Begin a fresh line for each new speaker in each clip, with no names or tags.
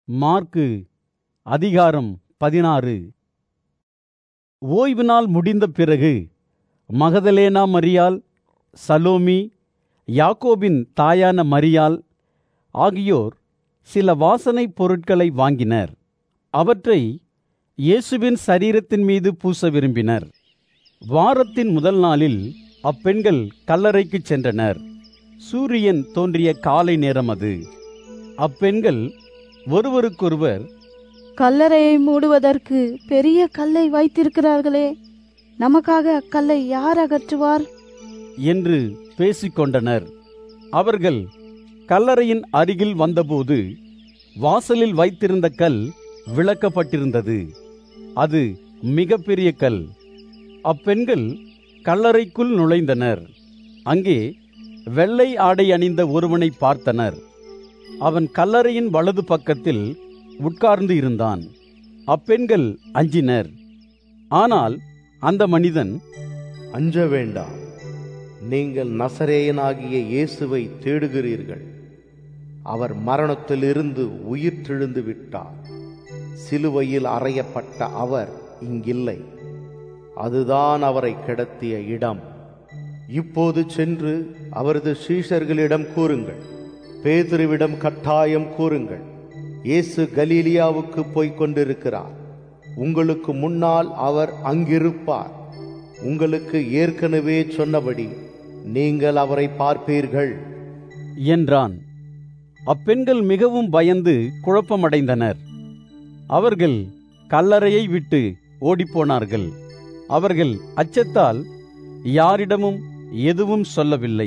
Mark அதிகாரம் 16. ஓய்வு நாள் முடிந்த பிறகு மகதலேனா மரியாள், சலோமி, யாக்கோபின் தாயான மரியாள் ஆகியோர் சில வாசனைப் பொருட்களை வாங்கினர். அவற்றை இயேசுவின் சரீரத்தின் மீது பூச விரும்பினர். வாரத்தின் முதல் நாளில் அப்பெண்கள் கல்லறைக்குச் சென்றனர். சூரியன் தோன்றிய காலை நேரம் அது. அப்பெண்கள் ஒருவருக்கொருவர்,
கல்லறையை மூடுவதற்கு பெரிய கல்லை வைத்திருக்கிறார்களே, நமக்காக அக்கல்லை யார் அகற்றுவார்
என்று பேசிக்கொண்டனர். அவர்கள் கல்லறையின் அருகில் வந்தபோது வாசலில் வைத்திருந்த கல் விலக்கப்பட்டிருந்தது. அது மிகப்பெரிய கல். அப்பெண்கள் கல்லறைக்குள் நுழைந்தனர். அங்கே வெள்ளை ஆடை அணிந்த ஒருவனை பார்த்தனர். அவன் கல்லறையின் வலது பக்கத்தில் உட்கார்ந்து இருந்தான். அப்பெண்கள் அஞ்சினர். ஆனால் அந்த மனிதன்,
அஞ்ச வேண்டாம், நீங்கள் நசரேயனாகிய இயேசுவை தேடுகிறீர்கள். அவர் மரணத்திலிருந்து உயிர்த்தெழுந்து விட்டார். சிலுவையில் அறையப்பட்ட அவர் இங்கில்லை. அதுதான் அவரை கிடத்திய இடம். இப்போது சென்று அவரது சீஷர்களிடம் கூறுங்கள், பேதுருவிடம் கட்டாயம் கூறுங்கள், இயேசு கலீலியாவுக்கு போய்க் கொண்டிருக்கிறார். உங்களுக்கு முன்னால் அவர் அங்கிருப்பார். உங்களுக்கு ஏற்கனவே சொன்னபடி நீங்கள் அவரை பார்ப்பீர்கள்
என்றான். அப்பெண்கள் மிகவும் பயந்து குழப்பமடைந்தனர். அவர்கள் கல்லறையை விட்டு ஓடிப்போனார்கள். அவர்கள் அச்சத்தால் யாரிடமும் எதுவும் சொல்லவில்லை.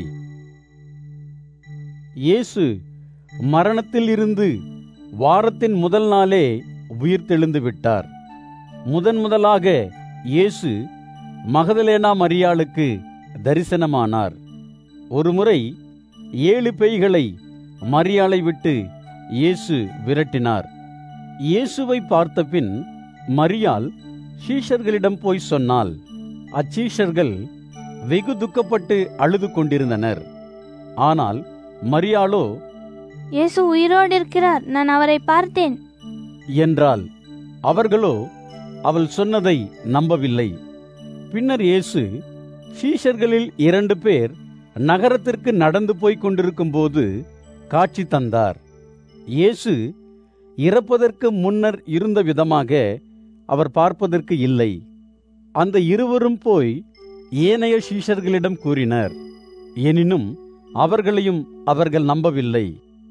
இயேசு மரணத்தில் இருந்து வாரத்தின் முதல் நாளே உயிர்த்தெழுந்து விட்டார். முதலாக இயேசு மகதலேனா மரியாளுக்கு தரிசனமானார். ஒருமுறை 7 பேய்களை மரியாளை விட்டு இயேசு விரட்டினார். இயேசுவை பார்த்தபின் மரியாள் சீஷர்களிடம் போய் சொன்னாள். அச்சீஷர்கள் வெகு துக்கப்பட்டு அழுது கொண்டிருந்தனர். ஆனால் மரியாளோ,
இயேசு உயிரோடு இருக்கிறார், நான் அவரை பார்த்தேன்
என்றாள். அவர்களோ அவள் சொன்னதை நம்பவில்லை. பின்னர் இயேசு சீஷர்களில் 2 பேர் நகரத்திற்கு நடந்து போய்க் கொண்டிருக்கும் போது காட்சி தந்தார். இயேசு இறப்பதற்கு முன்னர் இருந்த விதமாக அவர் பார்ப்பதற்கு இல்லை. அந்த இருவரும் போய் ஏனைய சீஷர்களிடம் கூறினர். எனினும் அவர்களையும் அவர்கள் நம்பவில்லை.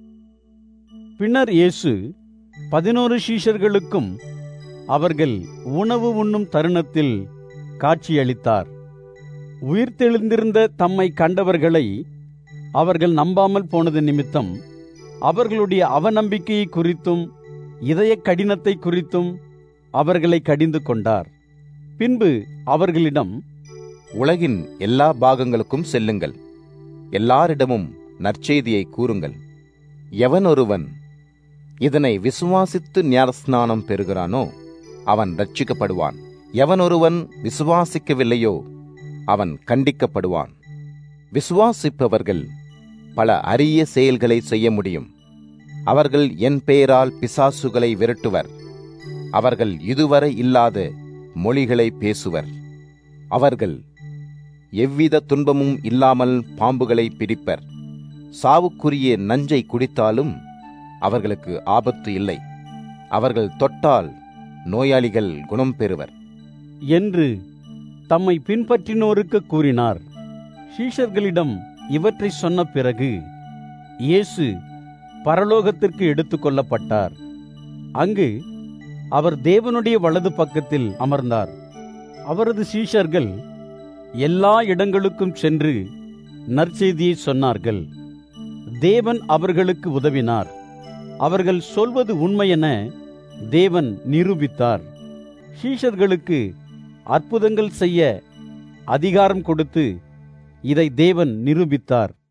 பின்னர் இயேசு 11 சீஷர்களுக்கும் அவர்கள் உணவு உண்ணும் தருணத்தில் காட்சியளித்தார். உயிர்த்தெழுந்திருந்த தம்மை கண்டவர்களை அவர்கள் நம்பாமல் போனது நிமித்தம் அவர்களுடைய அவநம்பிக்கையை குறித்தும் இதய கடினத்தை குறித்தும் அவர்களை கடிந்து கொண்டார். பின்பு அவர்களிடம்,
உலகின் எல்லா பாகங்களுக்கும் செல்லுங்கள், எல்லாரிடமும் நற்செய்தியை கூறுங்கள். எவனொருவன் இதனை விசுவாசித்து ஞானஸ்நானம் பெறுகிறானோ அவன் ரட்சிக்கப்படுவான். எவனொருவன் விசுவாசிக்கவில்லையோ அவன் கண்டிக்கப்படுவான். விசுவாசிப்பவர்கள் பல அரிய செயல்களை செய்ய முடியும். அவர்கள் என் பெயரால் பிசாசுகளை விரட்டுவர். அவர்கள் இதுவரை இல்லாத மொழிகளை பேசுவர். அவர்கள் எவ்வித துன்பமும் இல்லாமல் பாம்புகளை பிடிப்பர். சாவுக்குரிய நஞ்சை குடித்தாலும் அவர்களுக்கு ஆபத்து இல்லை. அவர்கள் தொட்டால் நோயாளிகள் குணம் பெறுவர்
என்று தம்மை பின்பற்றினோருக்கு கூறினார். சீஷர்களிடம் இவற்றை சொன்ன பிறகு இயேசு பரலோகத்திற்கு எடுத்துக் கொள்ளப்பட்டார். அங்கு அவர் தேவனுடைய வலது பக்கத்தில் அமர்ந்தார். அவரது சீஷர்கள் எல்லா இடங்களுக்கும் சென்று நற்செய்தியை சொன்னார்கள். தேவன் அவர்களுக்கு உதவினார். அவர்கள் சொல்வது உண்மையென தேவன் நிரூபித்தார். சீஷர்களுக்கு அற்புதங்கள் செய்ய அதிகாரம் கொடுத்து இதை தேவன் நிரூபித்தார்.